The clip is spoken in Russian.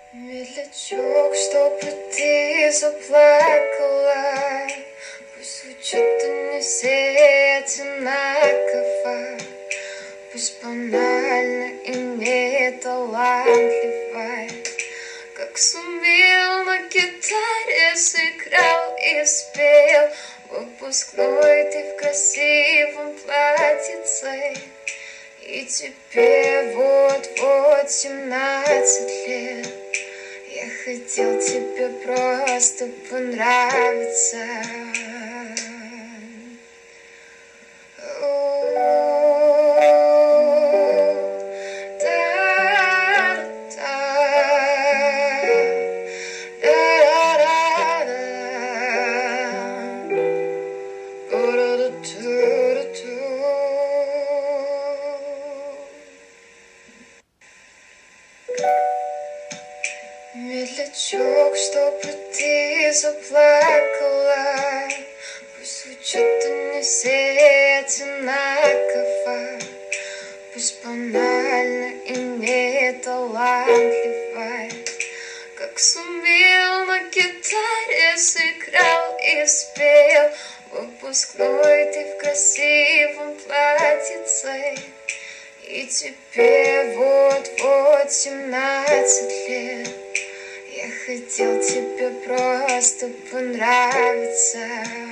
Медлячок, чтобы ты заплакала. Пусть звучат не все одинаково, пусть банально и не талантливо. Как сумел на гитаре сыграл и спел выпускной ты в красивом платьице. И тебе вот-вот 17 лет. Я хотел тебе просто понравиться. Медлячок, чтобы ты заплакала. Пусть звучат не все одинаково, пусть банально и не талантливо. Как сумел на гитаре сыграл и спел выпускной ты в красивом платьице. И тебе вот-вот 17 лет. Я хотел тебе просто понравиться.